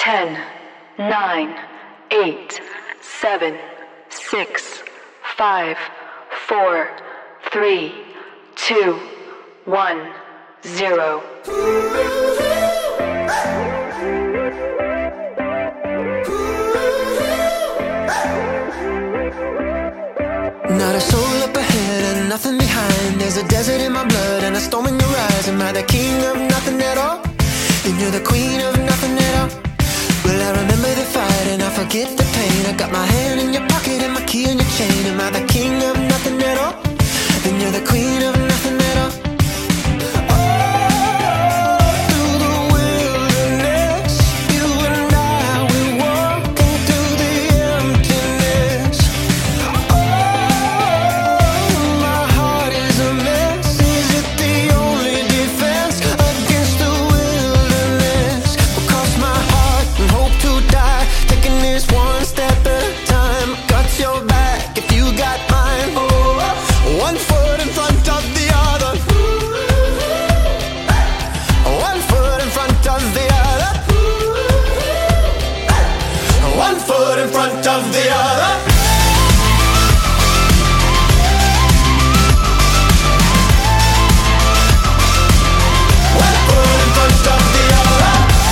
10, 9, 8, 7, 6, 5, 4, 3, 2, 1, 0. Not a soul up ahead and nothing behind. There's a desert in my blood and a storm in your eyes. Am I the king of nothing at all? Then you're the queen of nothing at all. Well, I remember the fight and I forget the pain. I got my hand in your pocket and my key in your chain. Am I the king of nothing at all? Then you're the queen of nothing at all. In front of the other. One foot in front of the other.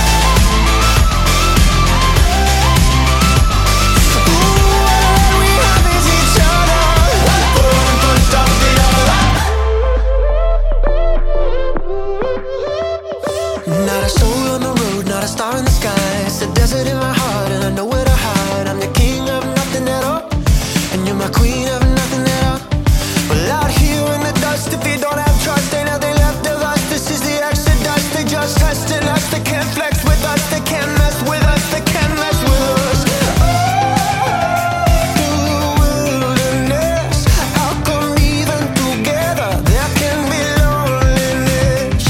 Ooh, all we have is each other. One foot in front of the other. Not a soul on the road, not a star in the sky. It's a desert in my heart and I know where to hide. I'm the king of nothing at all, and you're my queen of nothing at all. Well, out here in the dust, if you don't have trust, ain't nothing left of us. This is the exodus. They just testing us. They can't flex with us. They can't mess with us. They can't mess with us. Through the wilderness, how come even together there can be loneliness?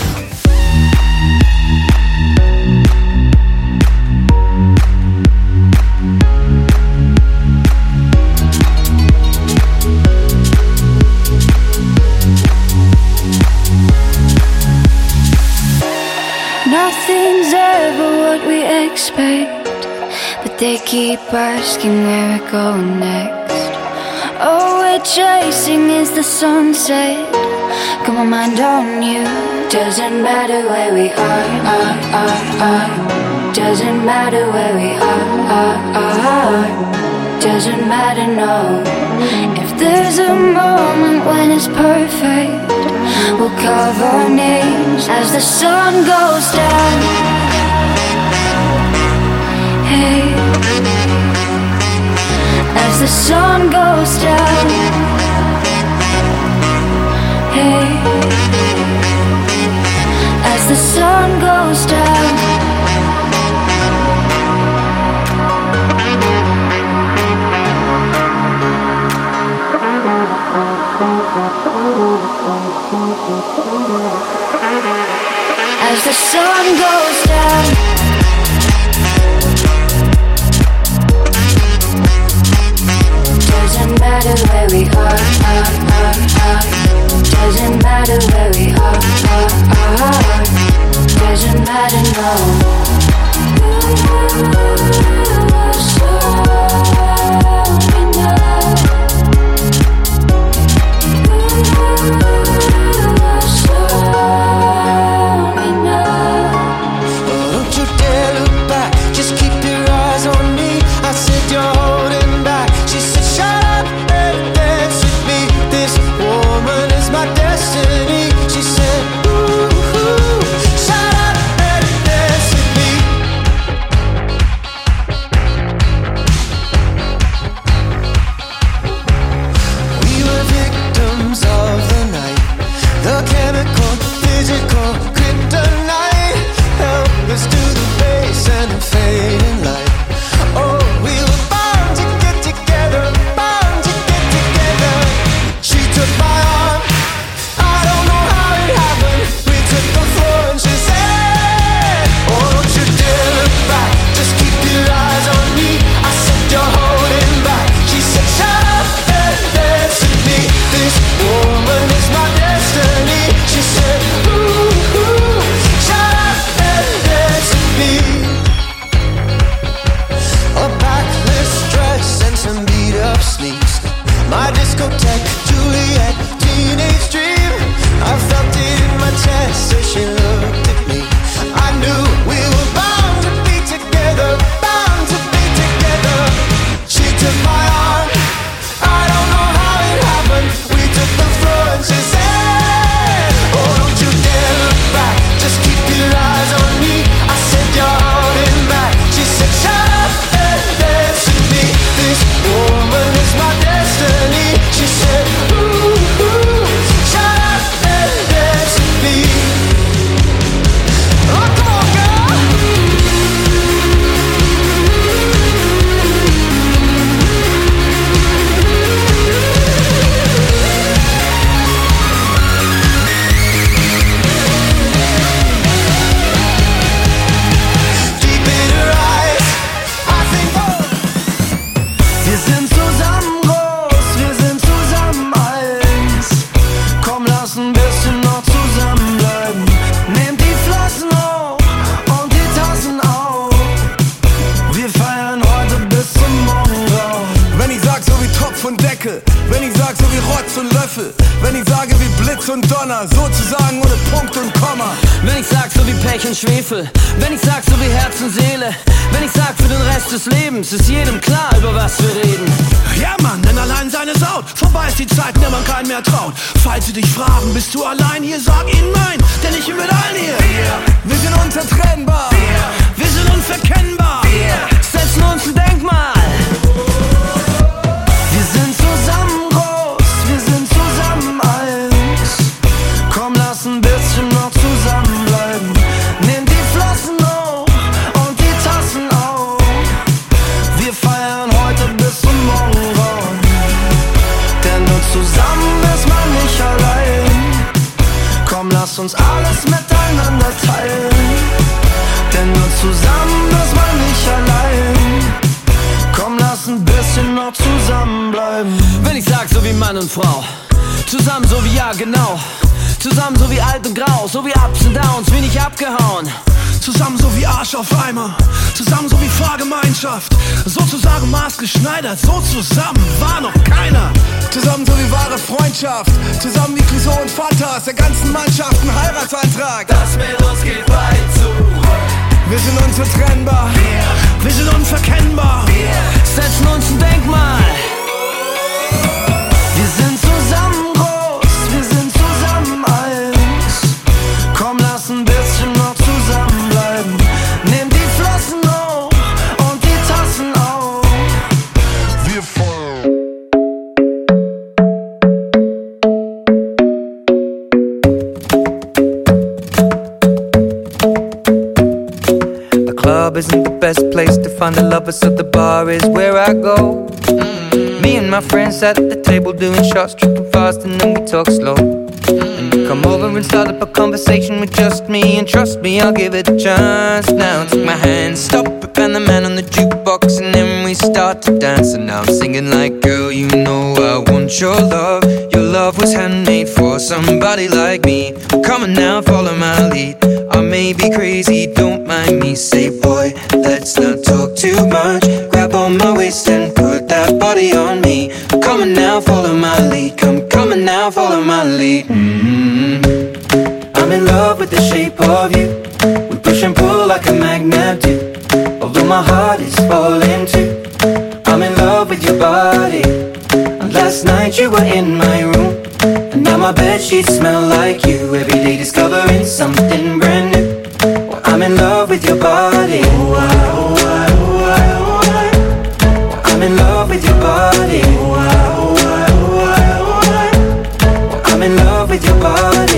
Nothing's ever what we expect, but they keep asking where we're going next. All we're chasing is the sunset. Got my mind on you. Doesn't matter where we are. Doesn't matter where we are. Doesn't matter, no. If there's a moment when it's perfect, we'll carve our names as the sun goes down. Hey, as the sun goes down. Hey, as the sun goes down. As the sun goes down. Doesn't matter where we are. Doesn't matter where we are. Doesn't matter, no. Spitz und Löffel. Wenn ich sage wie Blitz und Donner, sozusagen ohne Punkt und Komma. Wenn ich sag so wie Pech und Schwefel, wenn ich sag so wie Herz und Seele, wenn ich sag für den Rest des Lebens, ist jedem klar, über was wir reden. Ja Mann, denn allein seine Saut, vorbei ist die Zeit, in der man keinen mehr traut. Falls sie dich fragen, bist du allein hier, sag ihnen nein, denn ich bin mit allen hier. Wir sind unzertrennbar, wir sind unverkennbar, Setzen uns ein Denkmal. Wir sind zusammen groß, wir sind zusammen eins. Komm, lass ein bisschen noch zusammenbleiben. Nimm die Flossen hoch und die Tassen auf. Wir feiern heute bis zum Morgengrauen. Denn nur zusammen ist man nicht allein. Komm, lass uns alles miteinander teilen. Denn nur zusammen ist man nicht allein. Komm, lass ein bisschen noch zusammenbleiben. Wenn ich sag so wie Mann und Frau, zusammen so wie ja genau, zusammen so wie alt und grau, so wie Ups und Downs, wie nicht abgehauen. zusammen so wie Arsch auf Eimer, zusammen so wie Fahrgemeinschaft, sozusagen maßgeschneidert, so zusammen war noch keiner. Zusammen so wie wahre Freundschaft, zusammen wie Clouseau und Fanta, aus der ganzen Mannschaft ein Heiratsantrag. Das mit uns geht weit zu. Wir sind unzertrennbar, wir sind unverkennbar, Setzen uns ein Denkmal. Wir sind zusammen groß, wir sind zusammen eins. Komm, lass ein bisschen noch zusammenbleiben. Nimm die Flossen hoch und die Tassen auf. wir feiern. The club isn't the best place to find the lovers, so the bar is where I go. Me and my friends sat at the table doing shots, tripping fast, and then we talk slow. And you come over and start up a conversation with just me, and trust me, I'll give it a chance. Now take my hand, stop it, and the man on the jukebox, and then we start to dance. And now I'm singing like, girl, you know I want your love. Your love was handmade for somebody like me. Come on now, follow my lead. I may be crazy, don't mind me. Say, boy, let's not talk too much. Grab on my waist and put that body on me. Come on now, follow my lead. Come on now, follow my lead. I'm in love with the shape of you. We push and pull like a magnet do. Although my heart is falling too. I'm in love with your body. And last night you were in my room. And now my bedsheets smell like you. Every day discovering something brand new. Well, I'm in love with your body. I'm in love with your body. I'm in love with your body.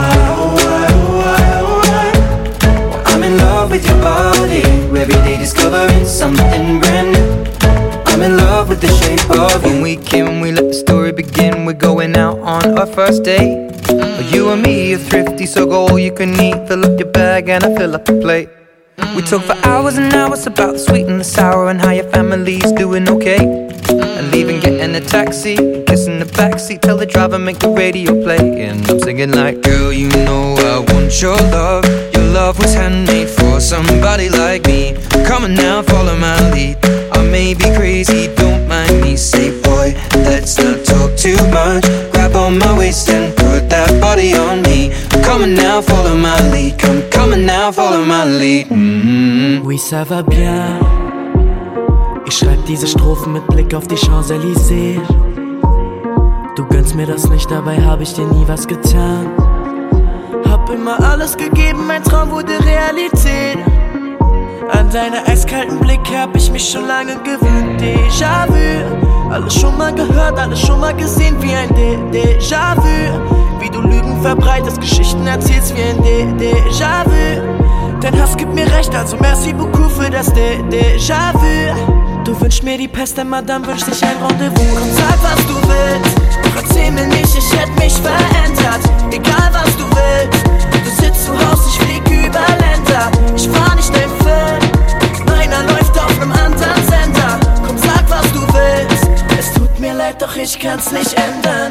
I'm in love with your body. Every day discovering something brand new. I'm in love with the shape of you. When we came, we let the story begin. We're going out on our first date. You and me are thrifty, so go all you can eat. Fill up your bag and I fill up the plate. We talk for hours and hours about the sweet and the sour and how your family's doing okay. And leaving, getting a taxi, kissing the backseat, tell the driver make the radio play. And I'm singing like, girl, you know I want your love. Your love was handmade for somebody like me. Come on now, follow my lead. I may be crazy, don't mind me. Say, boy, let's not talk too much. Grab on my waist and put that body on me. Come on now, follow my lead. Come on now, follow my lead. Oui, ça va bien. Ich schreib diese Strophen mit Blick auf die Champs-Élysées. Du gönnst mir das nicht, dabei hab ich dir nie was getan. Hab immer alles gegeben, mein Traum wurde Realität. An deine eiskalten Blicke hab ich mich schon lange gewöhnt. Déjà-vu, alles schon mal gehört, alles schon mal gesehen wie ein Déjà-vu. Wie du Lügen verbreitest, Geschichten erzählst wie ein Déjà-vu. Dein Hass gibt mir recht, also merci beaucoup für das Déjà-vu. Du wünschst mir die Pest, denn Madame wünscht sich ein Rendezvous. Komm, sag, was du willst, doch erzähl mir nicht, ich hätt mich verändert. Egal, was du willst, du sitzt zu Hause, ich flieg über Länder. Ich fahr nicht dein Film, meiner läuft auf nem anderen Sender. Komm, sag, was du willst, es tut mir leid, doch ich kann's nicht ändern.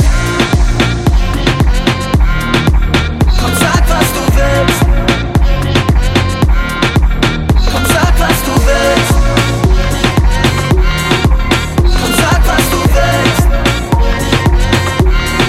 Komm, sag, was du willst. Komm, sag, was du willst. Komm, sag, was du willst.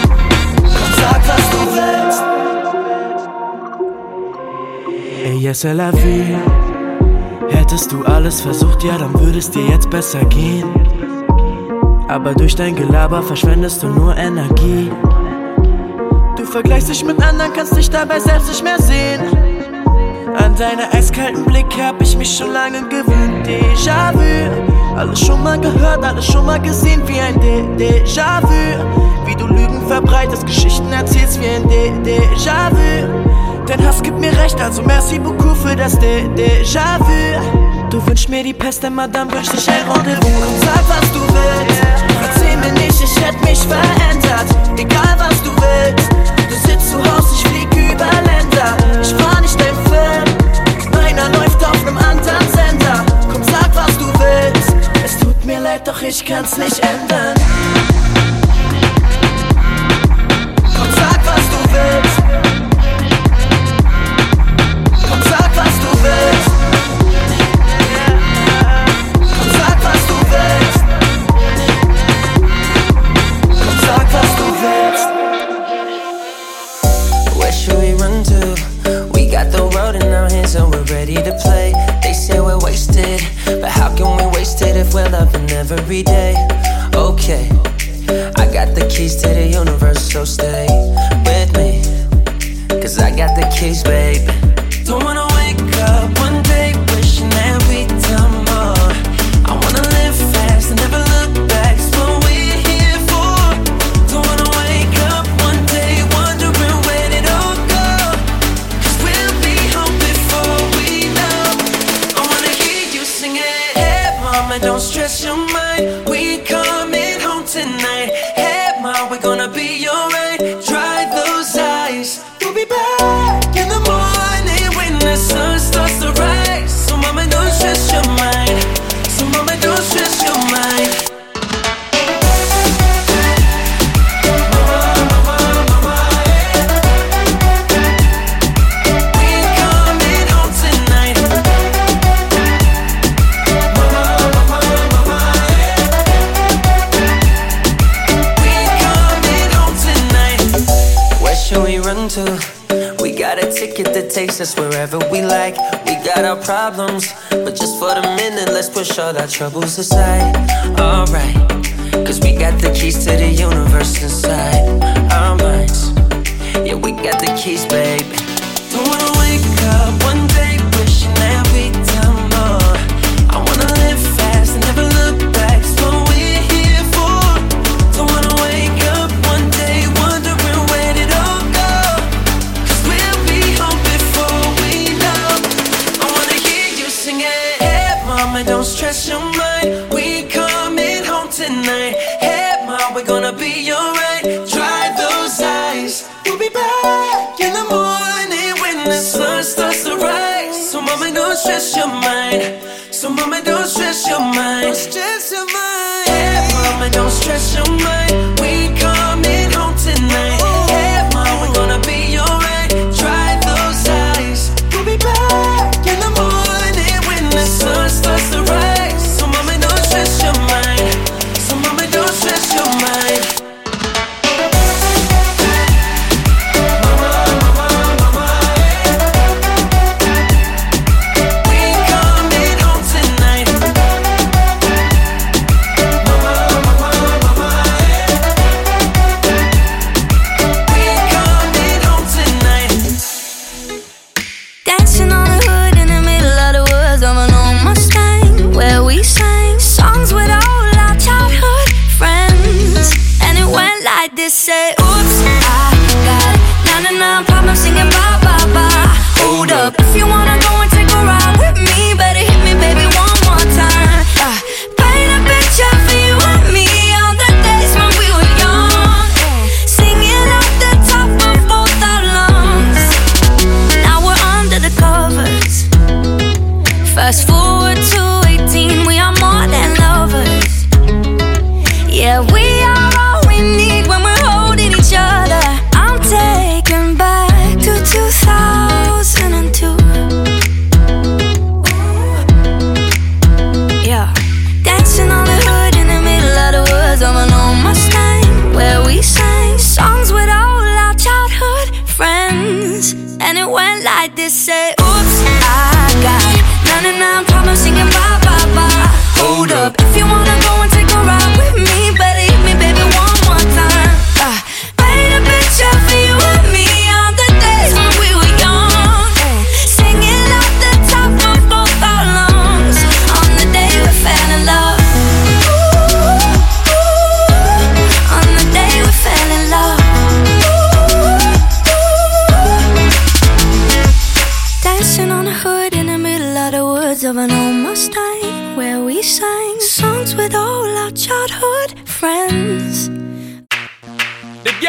c'est la vie. Hättest du alles versucht, ja, dann würde es dir jetzt besser gehen. Aber durch dein Gelaber verschwendest du nur Energie. Du vergleichst dich mit anderen, kannst dich dabei selbst nicht mehr sehen. An deine eiskalten Blicke hab ich mich schon lange gewöhnt. Déjà-vu, alles schon mal gehört, alles schon mal gesehen wie ein Déjà-vu. Wie du Lügen verbreitest, Geschichten erzählst wie ein Déjà-vu. Dein Hass gibt mir recht, also merci beaucoup für das Déjà-vu. Du wünschst mir die Pest, denn Madame wünscht dich ein Rendezvous. Komm, sag, was du willst, erzähl mir nicht, ich hätt mich verändert. Egal, was du willst, du sitzt zu Hause, ich flieg über Länder. Ich fahr nicht dein Film, meiner läuft auf nem anderen Sender. Komm, sag, was du willst, es tut mir leid, doch ich kann's nicht ändern. Komm, sag, was du willst. Komm, sag, was du willst. Komm, sag, was du willst. Komm, sag, was du willst. Where should we run to? We got the road in our hands and we're ready to play. They say we're wasted, but how can we waste it if we're loving every day? Okay, I got the keys to the universe, so stay with me, 'cause I got the keys, babe. Don't wanna wake up one day wishing that we'd done more. I wanna live fast and never look back, it's what we're here for. Don't wanna wake up one day wondering where did it all go, 'cause we'll be home before we know. I wanna hear you sing it. Hey mama, don't stress your mind, we coming home tonight. Hey mom, we're gonna be alright. Dry those eyes, we'll be back in the morning when the sun starts to rise. So mama, don't stress your mind. So mama, don't stress your mind. To. We got a ticket that takes us wherever we like. We got our problems, but just for the minute, let's push all our troubles aside. Alright, 'cause we got the keys to the universe inside our minds. Yeah, we got the keys, baby. Don't wanna wake up one day wishing that we'd done more. I wanna live fast and never look back, it's what we're here for. Don't wanna wake up one day wondering where did it all go, 'cause we'll be home before we know. I wanna hear you sing it. Hey mama, don't stress your mind, we coming home tonight. Hey mom, we're gonna be alright. Dry those eyes, we'll be back in the morning when the sun starts to rise. So mama, don't stress your mind. So mama, don't stress your mind. Don't stress your mind. Hey mama, don't stress your mind, we coming home tonight. Hey mom, we're gonna be alright. Dry those eyes, we'll be back in the morning when the sun starts to rise. So mama, don't stress your mind. So mama, don't stress your mind. We coming home tonight.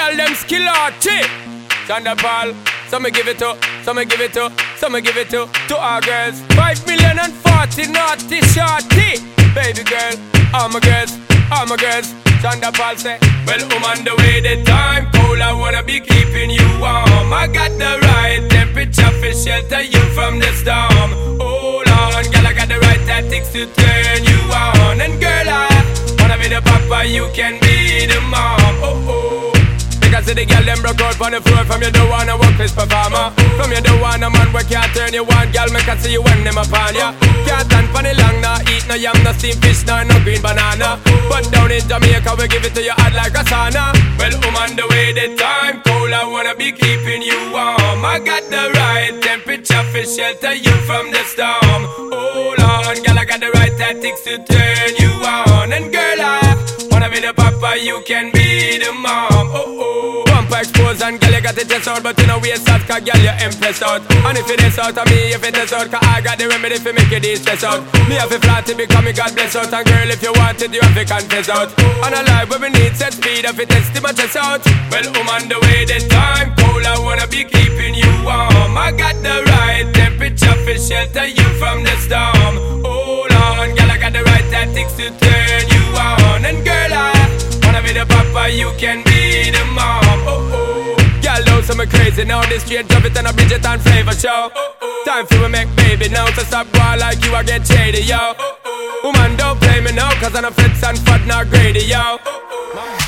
girl them skill arty. Shonda Paul, some me give it to, some me give it to, some me give it to our girls. 5,040,000 naughty shorty. Baby girl, all my girls, all my girls. Shonda Paul say, well, I'm on the way, the time cold, I wanna be keeping you warm. I got the right temperature for shelter you from the storm. Hold on, girl, I got the right tactics to turn you on. And girl, I wanna be the papa, you can be the mom. Oh, oh. Because the girl them broke out on the floor. From you don't wanna work this performer. From you don't want a man where can't turn you on. Girl, me can see you when them upon ya. Can't stand for the long, nah. Eat no yam, no steamed fish, no green banana. But down in Jamaica, we give it to you hot like a sauna. Well, I'm on the way, the time cold, I wanna be keeping you warm. I got the right temperature for shelter you from the storm. Hold on, girl, I got the right tactics to turn you on. And girl, I wanna be the papa, you can be the mom. Oh, oh. Bumper exposed and girl, you got the chest out. But you know waist out, cause girl, you impressed out. And if it is out of me, if it is out, cause I got the remedy for make you de-stress out. Me have a flat to become me God bless out. And girl, if you want it, you have to confess out. And a life where we need set speed, if it is to my chest out. Well, I'm on the way, the time cold, I wanna be keeping you warm. I got the right temperature for shelter you from the storm. Hold on, girl, I got the right tactics to turn you on. And girl, I wanna be the papa, you can be the mom. Oh, oh. Girl, know some crazy now. This straight drop it and a Bridget and Flavor show. Time for we make baby now. So stop going like you, I get shady, yo. Woman, don't play me now, cause I'm a fits and fat, not greedy, yo.